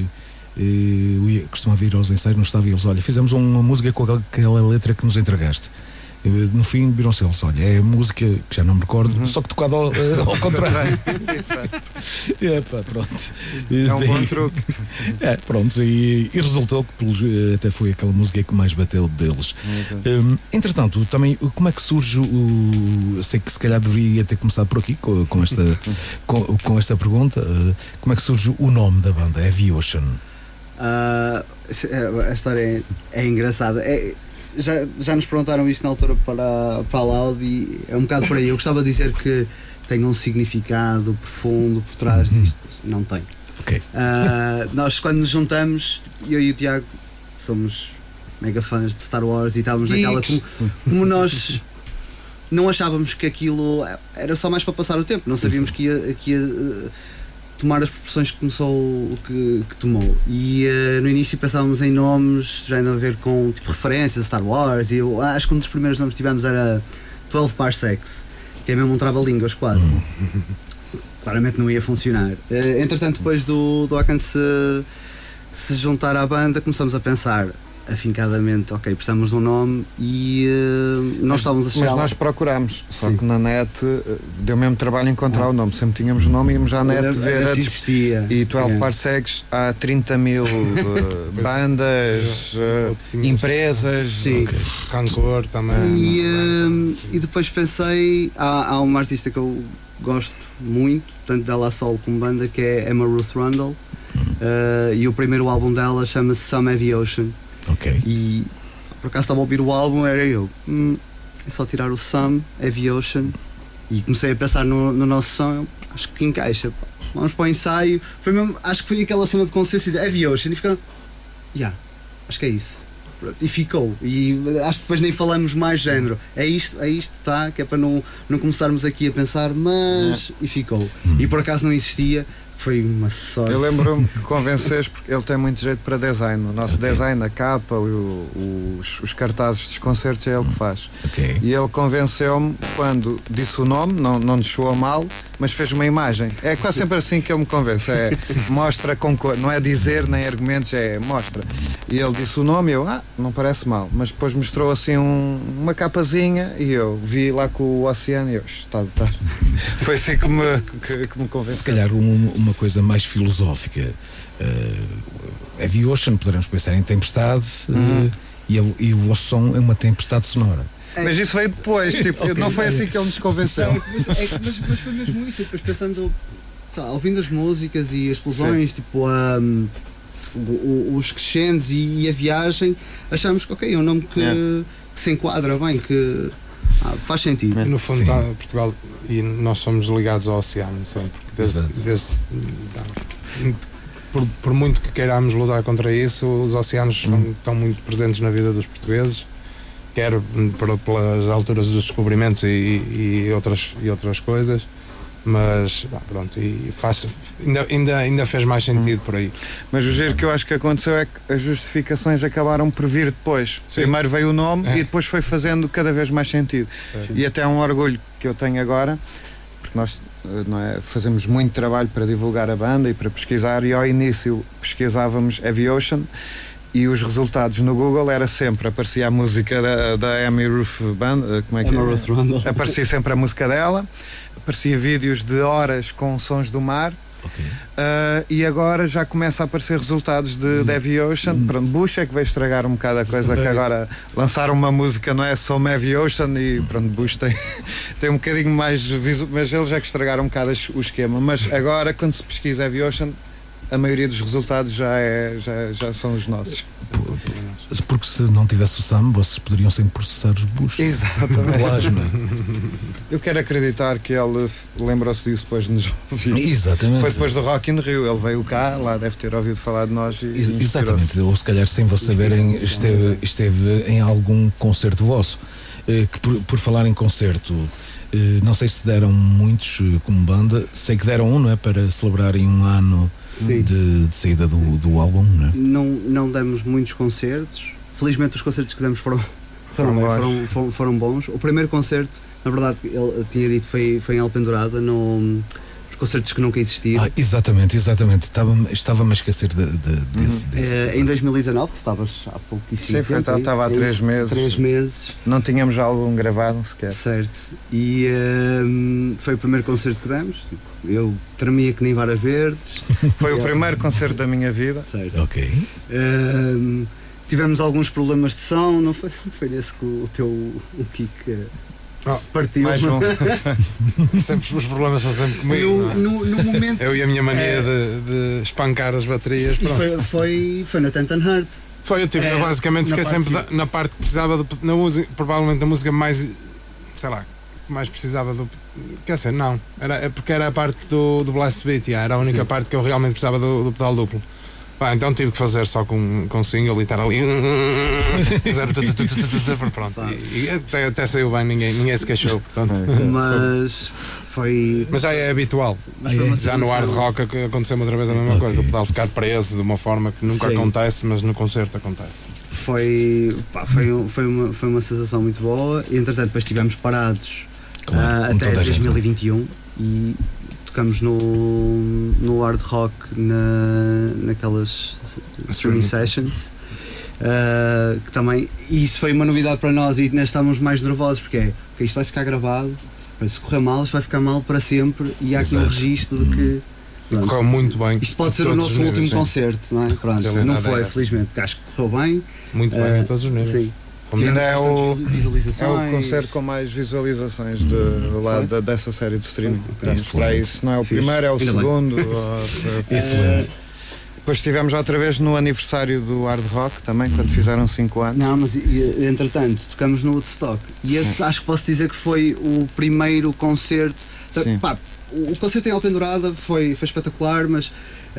Speaker 3: eu ia, costumava ir aos ensaios, não estava, e eles, olha, fizemos uma música com aquela letra que nos entregaste. No fim viram-se eles, olha, é a música que já não me recordo, uhum. só que tocada ao, ao contrário. É, pá, pronto.
Speaker 6: É um bom truque.
Speaker 3: É, pronto, e, e resultou que pelos, até foi aquela música que mais bateu deles. Um, entretanto, também, como é que surge o. Eu sei que se calhar deveria ter começado por aqui com, com, esta, com, com esta pergunta. Uh, como é que surge o nome da banda, Heavy Ocean?
Speaker 4: Uh, a história é, é engraçada. É, Já, já nos perguntaram isto na altura para, para a Loud e é um bocado por aí. Eu gostava de dizer que tem um significado profundo por trás disto. Não tem.
Speaker 3: Okay.
Speaker 4: Uh, nós, quando nos juntamos, eu e o Tiago somos mega fãs de Star Wars e estávamos naquela. Como, como nós não achávamos que aquilo era só mais para passar o tempo, não sabíamos que ia. Que ia uh, tomar as proporções que começou, que, que tomou. E uh, no início pensávamos em nomes já a ver com tipo, referências a Star Wars, e eu acho que um dos primeiros nomes que tivemos era doze Parsecs, que é mesmo um trava-línguas quase. Uhum. Claramente não ia funcionar. Uh, entretanto, depois do, do Akan se, se juntar à banda, começamos a pensar afincadamente, ok, precisamos de um nome e uh, nós estávamos a chegar.
Speaker 6: Mas nós procurámos, só Sim. que na net uh, deu mesmo trabalho encontrar ah. o nome. Sempre tínhamos o nome e íamos à net era, ver
Speaker 4: era
Speaker 6: a
Speaker 4: existia.
Speaker 6: E doze é. Parsecs há trinta mil uh, bandas, uh, empresas,
Speaker 5: Rancor também.
Speaker 4: E, uh, e depois pensei, há, há uma artista que eu gosto muito, tanto dela a solo como banda, que é Emma Ruth Rundle, uh, e o primeiro álbum dela chama-se Some Heavy Ocean.
Speaker 3: Okay.
Speaker 4: E por acaso estava a ouvir o álbum, era eu, hum, é só tirar o Some, Heavy Ocean, e comecei a pensar no, no nosso som, acho que encaixa, pá. Vamos para o ensaio, foi mesmo, acho que foi aquela cena de consciência de Heavy Ocean, e ficou, yeah, acho que é isso, e ficou, e acho que depois nem falamos mais género, é isto, é isto, tá, que é para não, não começarmos aqui a pensar, mas, é. E ficou, e por acaso não existia. Foi uma sorte.
Speaker 6: Eu lembro-me que convenceste, porque ele tem muito jeito para design. O nosso okay. design, a capa, o, o, os, os cartazes dos concertos é ele que faz.
Speaker 3: Okay.
Speaker 6: E ele convenceu-me quando disse o nome, não, não nos soou mal, mas fez uma imagem. É quase sempre assim que ele me convence. É mostra com cor, não é dizer nem argumentos, é mostra. E ele disse o nome e eu, ah, não parece mal. Mas depois mostrou assim um, uma capazinha e eu vi lá com o oceano e eu, está, está. Foi assim que me, que, que me convenceu.
Speaker 3: Se calhar um, uma coisa mais filosófica. Uh, Heavy Ocean, poderemos pensar em tempestade, uhum. uh, e, a, e o vosso som é uma tempestade sonora.
Speaker 6: É. Mas isso veio depois, tipo, okay. Não foi assim que ele nos convenceu.
Speaker 4: Mas, é, mas, mas foi mesmo isso, depois pensando, sabe, ouvindo as músicas e as explosões, Sim. tipo, um, o, o, os crescendos e, e a viagem, achamos que ok, é um nome que, é. que se enquadra bem, que ah, faz sentido.
Speaker 5: E no fundo, tá, Portugal, e nós somos ligados ao oceano sempre, desde, desde, por, por muito que queiramos lutar contra isso, os oceanos hum. estão, estão muito presentes na vida dos portugueses, quer por, pelas alturas dos descobrimentos e, e, outras, e outras coisas, mas bah, pronto, e faz, ainda, ainda, ainda fez mais sentido hum. por aí.
Speaker 6: Mas o giro que eu acho que aconteceu é que as justificações acabaram por vir depois. Sim. Primeiro veio o nome é. E depois foi fazendo cada vez mais sentido. Sim. E até é um orgulho que eu tenho agora, porque nós não é, fazemos muito trabalho para divulgar a banda e para pesquisar, e ao início pesquisávamos Heavy Ocean e os resultados no Google era sempre, aparecia a música da, da Emma Ruth Band, como é que é? Aparecia sempre a música dela, aparecia vídeos de horas com sons do mar.
Speaker 3: Okay.
Speaker 6: Uh, e agora já começa a aparecer resultados de, de Heavy Ocean.
Speaker 3: Hum.
Speaker 6: Pronto, Bush é que veio estragar um bocado a coisa, que agora lançaram uma música, não é só Heavy Ocean, e pronto, Bush tem, tem um bocadinho mais visu, mas eles é que estragaram um bocado o esquema. Mas agora, quando se pesquisa Heavy Ocean, a maioria dos resultados já, é, já, já são os nossos.
Speaker 3: Porque se não tivesse o Sam, vocês poderiam sempre processar os buchos.
Speaker 6: Exatamente.
Speaker 3: Plasma.
Speaker 6: Eu quero acreditar que ele lembrou-se disso depois de nos ouvir.
Speaker 3: Exatamente.
Speaker 6: Foi depois do Rock in Rio, ele veio cá, lá deve ter ouvido falar de nós e
Speaker 3: Ex-
Speaker 6: inspirou-se.
Speaker 3: Exatamente, ou se calhar sem vocês saberem, esteve, esteve em algum concerto vosso. Eh, Que por, por falar em concerto, eh, não sei se deram muitos eh, como banda, sei que deram um, não é? Para celebrarem um ano
Speaker 4: Sim.
Speaker 3: de, de saída do, do álbum, não é?
Speaker 4: Não, não demos muitos concertos. Felizmente os concertos que demos foram, foram,
Speaker 6: Foram bons.
Speaker 4: foram, foram, foram bons. O primeiro concerto, na verdade, ele tinha dito foi, foi em Alpendurada, no, os concertos que nunca existiram.
Speaker 3: Ah, exatamente, exatamente. Estava-me estava-me a esquecer de, de, desse. desse
Speaker 4: Eh, em
Speaker 3: exato.
Speaker 4: dois mil e dezanove, tu estavas há pouquíssimo
Speaker 6: Sim, foi,
Speaker 4: tempo, aí,
Speaker 6: estava há
Speaker 4: é
Speaker 6: três
Speaker 4: isso,
Speaker 6: meses.
Speaker 4: Três meses,
Speaker 6: Não tínhamos álbum gravado sequer.
Speaker 4: certo. E ehm, foi o primeiro concerto que demos. Eu tremia que nem varas verdes.
Speaker 6: Foi o
Speaker 4: Yeah.
Speaker 6: primeiro concerto da minha vida.
Speaker 4: Certo.
Speaker 3: Ok.
Speaker 4: Ehm, tivemos alguns problemas de som, não foi, foi nesse que o teu o Kik eh,
Speaker 5: Oh,
Speaker 4: partiu.
Speaker 6: Mais um.
Speaker 5: Sempre, os problemas são sempre comigo.
Speaker 4: No,
Speaker 5: não é?
Speaker 4: no, no momento.
Speaker 5: Eu e a minha mania
Speaker 4: É.
Speaker 5: de, de espancar as baterias.
Speaker 4: E
Speaker 5: Pronto.
Speaker 4: foi, foi, foi na Tantan Heart.
Speaker 5: Foi, eu tive,
Speaker 4: É,
Speaker 5: eu basicamente
Speaker 4: na
Speaker 5: fiquei
Speaker 4: parte
Speaker 5: sempre
Speaker 4: que-
Speaker 5: da- na parte que precisava, de, na música, provavelmente a música mais, sei lá, que mais precisava do. Quer dizer, não, era, é porque era a parte do, do Blast Beat, yeah, era a única
Speaker 4: Sim.
Speaker 5: parte que eu realmente precisava do, do pedal duplo. Pá, então tive que fazer só com, com single e estar ali. Fazer tu, tu, tu, tu, tu, tu, pronto. E, e até, até saiu bem, ninguém, ninguém se queixou, portanto.
Speaker 4: Mas foi.
Speaker 5: Mas já é habitual.
Speaker 4: Mas foi uma
Speaker 5: Já no hard
Speaker 4: sensação-
Speaker 5: rock ac- aconteceu-me outra vez a mesma
Speaker 3: Ok.
Speaker 5: coisa, o pedal ficar preso de uma forma que nunca
Speaker 4: Sim.
Speaker 5: acontece, mas no concerto acontece.
Speaker 4: Foi, pá, foi, um- foi, uma, foi uma sensação muito boa. E entretanto, depois estivemos parados
Speaker 3: Claro,
Speaker 4: ah,
Speaker 3: como
Speaker 4: até
Speaker 3: toda a gente.
Speaker 4: dois mil e vinte e um e tocamos no, no hard rock na, naquelas streaming sessions. ah, que também, e isso foi uma novidade para nós e nós estávamos mais nervosos porque é, okay, isto vai ficar gravado, se correr mal, isto vai ficar mal para sempre e há aqui um
Speaker 3: Exato.
Speaker 4: registro de que pronto,
Speaker 5: Correu muito bem.
Speaker 4: isto pode
Speaker 5: a
Speaker 4: ser o
Speaker 5: todos
Speaker 4: nosso
Speaker 5: os níveis,
Speaker 4: último
Speaker 5: sim.
Speaker 4: concerto, não é? Pronto,
Speaker 5: Realidade
Speaker 4: não
Speaker 5: é
Speaker 4: foi,
Speaker 5: essa.
Speaker 4: felizmente, acho que correu bem.
Speaker 5: Muito bem
Speaker 4: Ah,
Speaker 5: em todos os níveis.
Speaker 4: Sim.
Speaker 5: Como
Speaker 6: Ainda
Speaker 4: Tivemos
Speaker 6: é o-
Speaker 4: bastantes visualizações.
Speaker 6: É o concerto com mais visualizações de, lá,
Speaker 4: Foi?
Speaker 6: da- dessa série de streaming. Portanto,
Speaker 3: Excelente.
Speaker 6: para isso não é o
Speaker 4: Fixe.
Speaker 6: primeiro, é o
Speaker 4: Ainda bem.
Speaker 6: segundo. ou se-
Speaker 3: Excelente.
Speaker 6: Depois estivemos outra vez no aniversário do Hard Rock também, quando fizeram cinco anos.
Speaker 4: Não, mas e- e, entretanto, tocamos no Woodstock. E esse acho que posso dizer que foi o primeiro concerto.
Speaker 6: Sim.
Speaker 4: Pá, o, o concerto em Alpendurada foi, foi espetacular, mas.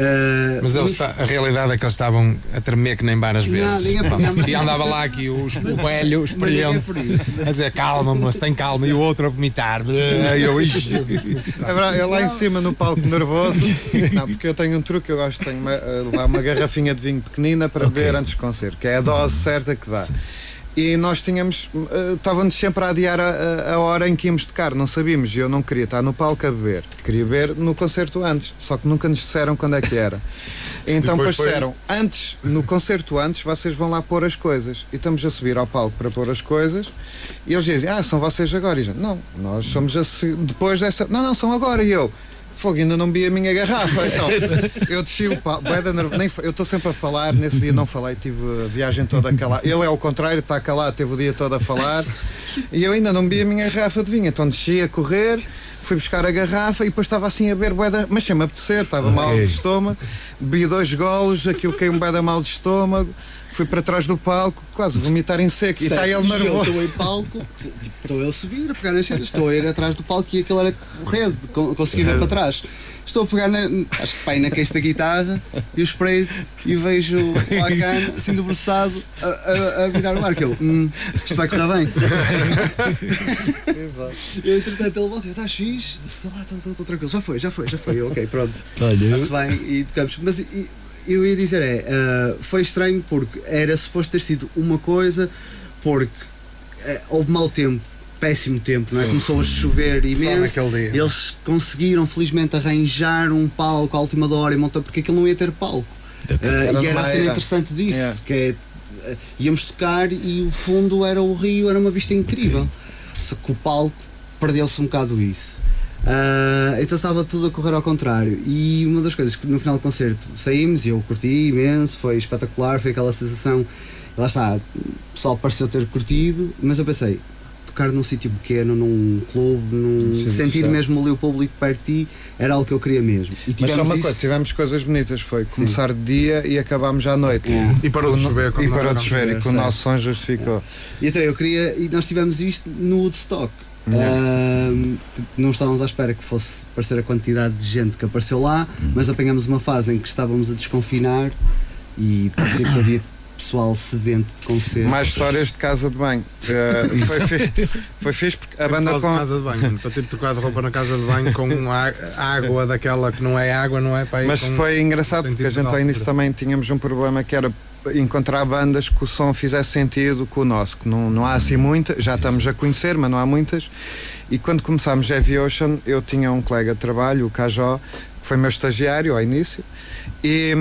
Speaker 4: eh,
Speaker 5: Mas eles
Speaker 4: isso-
Speaker 5: está- a realidade é que eles estavam a tremer que nem várias
Speaker 4: Não,
Speaker 5: vezes.
Speaker 4: ninguém-
Speaker 5: Pronto.
Speaker 4: não,
Speaker 5: E andava lá aqui os, o velho, o
Speaker 4: mas ninguém é
Speaker 5: experiente,
Speaker 4: por isso.
Speaker 5: a dizer calma, moço, tem calma, e o outro a vomitar. E eu, ixi.
Speaker 6: É verdade, eu lá em cima no palco nervoso, não, porque eu tenho um truque, eu gosto de ter uma, eh, lá uma garrafinha de vinho pequenina para
Speaker 3: Ok.
Speaker 6: beber antes do concerto, que é a dose certa que dá. E nós tínhamos, eh, estávamos sempre a adiar a, a- a hora em que íamos tocar, não sabíamos, e eu não queria estar no palco a beber, queria beber no concerto antes, só que nunca nos disseram quando é que era. E então
Speaker 5: Depois
Speaker 6: depois
Speaker 5: foi-
Speaker 6: disseram, antes, no concerto antes, vocês vão lá pôr as coisas. E estamos a subir ao palco para pôr as coisas, e eles dizem, ah, são vocês agora. E já, não, nós somos a se- depois dessa, não, não, são agora. E eu, fogo, ainda não vi a minha garrafa. Então, eu desci o palco, bué da nervo- nem fa- eu estou sempre a falar, nesse dia não falei, tive a viagem toda calada. Ele é ao contrário, está calado, teve o dia todo a falar, e eu ainda não vi a minha garrafa de vinho. Então desci a correr, fui buscar a garrafa e depois estava assim a beber bué da, mas sem-me apetecer, estava
Speaker 3: Ok.
Speaker 6: mal de estômago, bebi dois golos, aquilo caiu um bué da mal de estômago, fui para trás do palco, quase a vomitar em seco, e está ele
Speaker 4: eu
Speaker 6: nervoso.
Speaker 4: estou em palco, t- tipo, estou eu a subir, a pegar nas cenas, estou a ir atrás do palco e aquilo era o red, con- consegui ver para trás. Estou a pegar, na, acho que pai, na caixa da guitarra e eu espreito e vejo o Hakan assim debruçado a, a, a virar o ar. Que eu, hum, isto vai correr bem. Eu, entretanto, ele volta, eu estás fixe? Eu lá, estou tranquilo, já foi, já foi, já foi. Eu, ok, pronto.
Speaker 3: Olha,
Speaker 4: Está-se bem e tocamos. Mas e, eu ia dizer, é, ah, foi estranho porque era suposto ter sido uma coisa, porque ah, houve mau tempo, péssimo tempo, não é? Começou a chover imenso.
Speaker 5: naquele dia.
Speaker 4: Eles conseguiram, felizmente, arranjar um palco à última hora e montar, porque aquilo não ia ter palco.
Speaker 3: Ok.
Speaker 4: Ah,
Speaker 6: Era
Speaker 4: e
Speaker 6: de
Speaker 4: era a cena
Speaker 6: madeira.
Speaker 4: interessante disso,
Speaker 6: Yeah.
Speaker 4: que é, ah, íamos tocar e o fundo era o rio, era uma vista incrível. Só que o palco perdeu-se um bocado isso. Ah, então estava tudo a correr ao contrário. E uma das coisas que no final do concerto saímos e eu curti imenso, foi espetacular, foi aquela sensação. Lá está, o pessoal pareceu ter curtido, mas eu pensei, tocar num sítio pequeno, num clube, num
Speaker 6: Sim,
Speaker 4: sentir
Speaker 6: sim.
Speaker 4: mesmo ali o público perto de ti, era algo que eu queria mesmo. E
Speaker 6: Mas só
Speaker 4: tivemos
Speaker 6: uma
Speaker 4: isso-
Speaker 6: coisa, tivemos coisas bonitas, foi começar de dia e acabámos à noite.
Speaker 4: É.
Speaker 5: E parou de chover. quando
Speaker 6: E
Speaker 5: nós
Speaker 6: parou de
Speaker 5: tocámos.
Speaker 6: chover, e que o
Speaker 4: certo.
Speaker 6: nosso som justificou.
Speaker 4: E então eu queria, e nós tivemos isto no Woodstock. Ahm, t- não estávamos à espera que fosse aparecer a quantidade de gente que apareceu lá, mas apanhamos uma fase em que estávamos a desconfinar e parecia que havia pessoal sedento de concerto.
Speaker 6: Mais histórias de casa de banho. Uh, foi, fixe, foi fixe porque a
Speaker 5: Eu
Speaker 6: banda
Speaker 5: falo de
Speaker 6: com.
Speaker 5: casa de banho, mano, para ter trocado roupa na casa de banho com a- água daquela que não é água, não é? Para ir
Speaker 6: Mas
Speaker 5: com-
Speaker 6: foi engraçado
Speaker 5: sentido
Speaker 6: porque a gente
Speaker 5: de
Speaker 6: ao início
Speaker 5: altura.
Speaker 6: também tínhamos um problema que era encontrar bandas que o som fizesse sentido com o nosso, que não, não há assim muitas, já estamos a conhecer, mas não há muitas. E quando começámos Heavy Ocean, eu tinha um colega de trabalho, o Cajó, que foi meu estagiário ao início, e,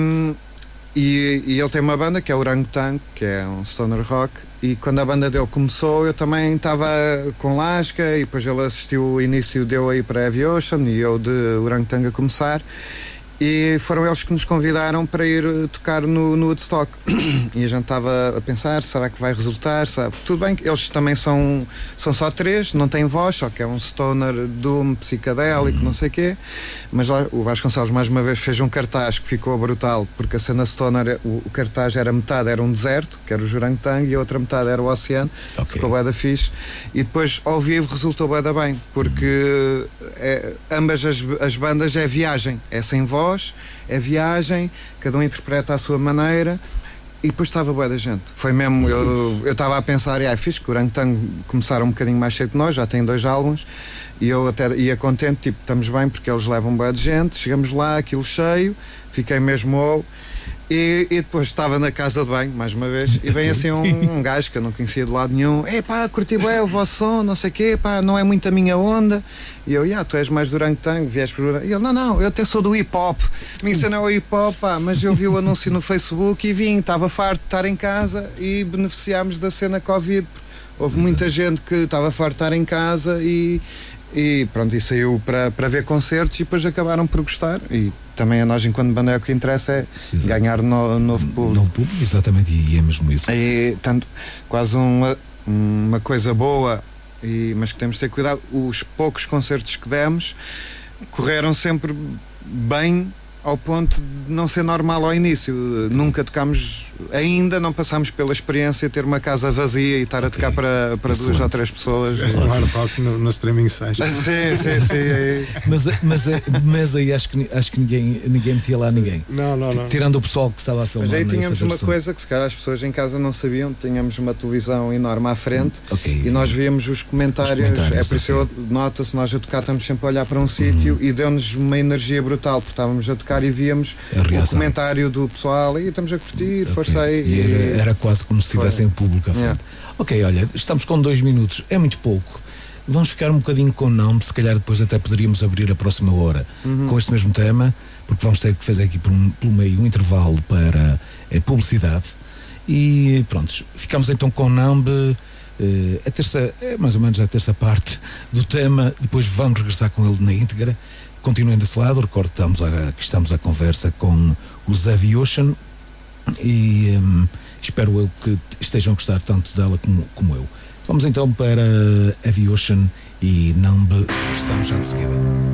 Speaker 6: e, e ele tem uma banda que é o Orangutan, que é um stoner rock, e quando a banda dele começou eu também estava com Lasca, e depois ele assistiu o início, deu aí para Heavy Ocean e eu de Orangutan a começar. E foram eles que nos convidaram para ir tocar no, no Woodstock. E a gente estava a pensar, será que vai resultar? Sabe? Tudo bem que eles também são, são só três, não têm voz, só que é um stoner doom psicadélico, não sei o quê. Mas lá o Vasconcelos mais uma vez fez um cartaz que ficou brutal, porque a cena stoner, o, o cartaz era metade, era um deserto, que era o Jurangtang, e a outra metade era o oceano.
Speaker 3: Ok.
Speaker 6: Ficou bué da fixe. E depois ao vivo resultou bué da bem, porque é, ambas as, as bandas é viagem, é sem voz, é viagem, cada um interpreta à sua maneira. E depois estava bué da gente. Foi mesmo, eu eu estava a pensar, ah, fixe que o Orangutan começaram um bocadinho mais cedo que nós, já tem dois álbuns, e eu até ia contente, tipo, estamos bem porque eles levam bué de gente, chegamos lá, aquilo cheio, fiquei mesmo ou. E, e depois estava na casa de banho, mais uma vez, e vem assim um, um gajo que eu não conhecia de lado nenhum. É pá, curti bué o vosso som, não sei o quê, pá, não é muito a minha onda. E eu, yeah, tu és mais do Orangutan, vieste por Orangutan. E ele, não, não, eu até sou do hip hop. Me ensinou o hip hop, pá, mas eu vi o anúncio no Facebook e vim, estava farto de estar em casa e beneficiámos da cena Covid. Houve muita gente que estava farto de estar em casa e. E pronto, e saiu para, para ver concertos e depois acabaram por gostar. E também a nós, enquanto banda, é o que interessa é
Speaker 3: Exato.
Speaker 6: ganhar no, novo público.
Speaker 3: Novo público, exatamente, e é mesmo isso.
Speaker 6: E tanto, quase uma, uma coisa boa, e, mas que temos de ter cuidado. Os poucos concertos que demos correram sempre bem, ao ponto de não ser normal ao início. Nunca tocámos, ainda não passámos pela experiência de ter uma casa vazia e estar a tocar para, para duas
Speaker 3: Excelente.
Speaker 6: ou três pessoas.
Speaker 5: Este hard rock no, no streaming session.
Speaker 6: Sim, sim, sim. é-
Speaker 3: Mas, mas, mas aí acho que, acho que ninguém, ninguém metia lá ninguém.
Speaker 5: Não, não, não.
Speaker 3: Tirando o pessoal que estava a filmar.
Speaker 6: Mas aí
Speaker 3: né, e
Speaker 6: tínhamos
Speaker 3: fazer
Speaker 6: uma
Speaker 3: som.
Speaker 6: coisa que se calhar as pessoas em casa não sabiam, tínhamos uma televisão enorme à frente.
Speaker 3: Ok.
Speaker 6: E nós víamos os comentários,
Speaker 3: Os comentários,
Speaker 6: é por isso
Speaker 3: ok.
Speaker 6: eu nota-se, nós a tocar estamos sempre a olhar para um sítio e deu-nos uma energia brutal, porque estávamos a tocar e víamos
Speaker 3: A
Speaker 6: o
Speaker 3: reação.
Speaker 6: comentário do pessoal e estamos a curtir,
Speaker 3: Ok.
Speaker 6: força aí.
Speaker 3: E era, era quase como se tivessem o público à frente.
Speaker 6: Yeah.
Speaker 3: Ok, olha, estamos com dois minutos, é muito pouco. Vamos ficar um bocadinho com o não, se calhar depois até poderíamos abrir a próxima hora
Speaker 6: Uhum.
Speaker 3: com este mesmo tema, porque vamos ter que fazer aqui por um- pelo meio um intervalo para eh, publicidade. E pronto, ficamos então com o Nambe, eh, a terça, é mais ou menos a terça parte do tema, depois vamos regressar com ele na íntegra. Continuem desse lado, recordo que estamos a, que estamos à conversa com os Heavy Ocean e hum, espero eu que estejam a gostar tanto dela como, como eu. Vamos então para Heavy Ocean e Nambe, regressamos já de seguida.